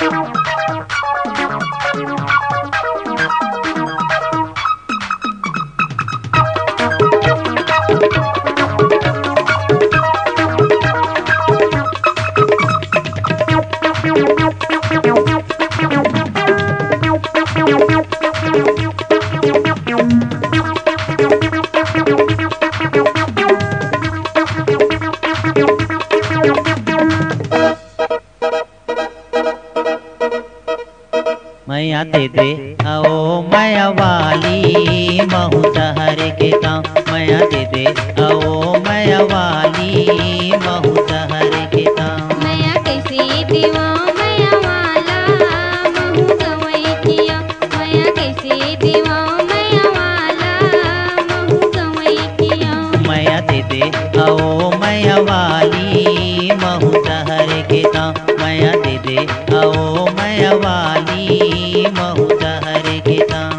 मैया दे दे आओ मैया वाली महू सहर के गाँव। मैया दे दे आओ मैया वाली महू सहर के गाँव। मैया कैसे देवा मैया वाला महू गवई किया। मैया कैसे देवा मैया वाला महू गवई किया। मैया दे दे आओ मैया वाली महू सहर के गाँव। मैया दे दे आओ मैया वाली महू सहर के गाँव।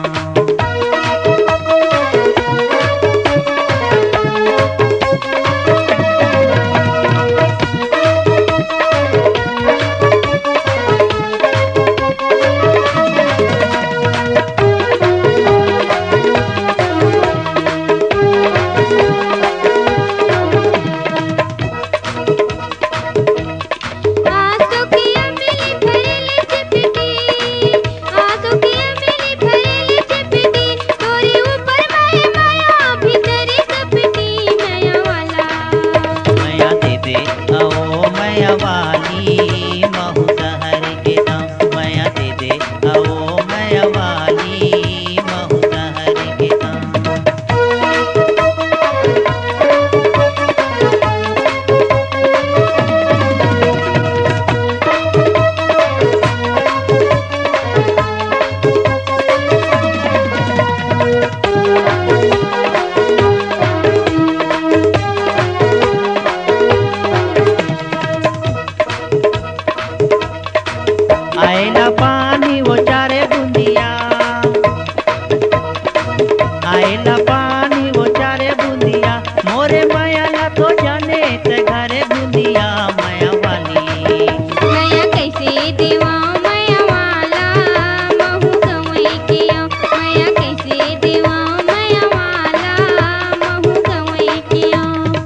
आंसू की अम्बिली भरेले चिपटी। आंसू की अम्बिली भरेले चिपटी। तोरे ऊपर माया माया भीतरी कपटी। मैया वाला मैया दे दे आओ मैया वाली महू सहर के गाँव। मैया दे दे आओ मैया वाली महू सहर के गाँव। आएला पानी वो चारे बूंदिया। आएला पानी वो चारे बूंदिया। मोरे माया ला तो जाने ते घरे बूंदिया माया वाली। मैया कैसे देवा मैया वाला महू गवई किया। मैया कैसे देवा मैया वाला महू गवई किया।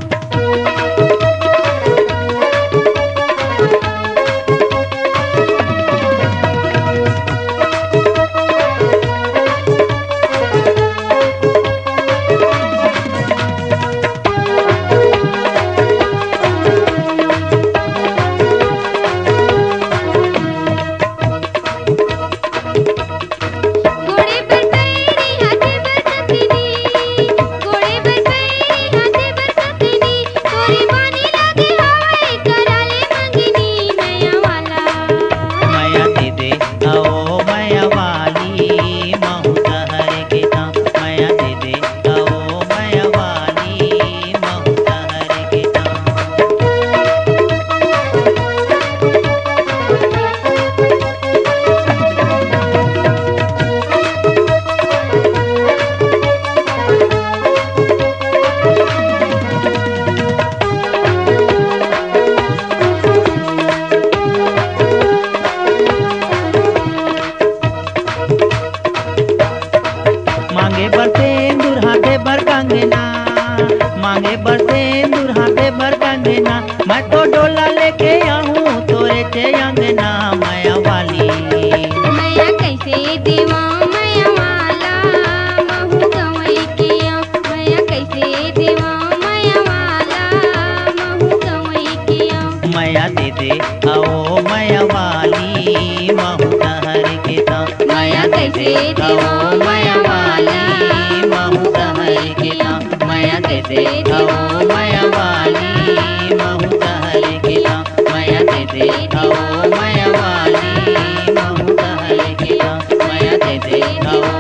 घोड़े पर बैठी हाथे पर सतनी। घोड़े पर बैठी हाथे पर सतनी। तोरी बानी लागे हवाई कराले मंगनी। मैया वाला मैया दे दे आओ मैया वाली महू सहर के गाँव। मैया दे दे आओ मैया वाली महू सहर के गाँव। मांगे बर सिंदूर हाथे बर कंगना। मांगे बर सिंदूर हाथे बर कंगना। मैं तो डोला लेके आऊँ तोरे चे अंगना माया वाली। मैया कैसे देवा मैया वाला महू गवई किया। मैया कैसे देवा मैया वाला महू गवई किया। मैया दे दे आओ मैया वाली महू सहर के गाँव। मैया कैसे देवा मैया वाला महू सहर के गाँव। मैया दे दे आओ मैया वाली महू सहर के गाँव। मैया दे दे आओ मैया वाली महू सहर के गाँव। मैया दे दे आओ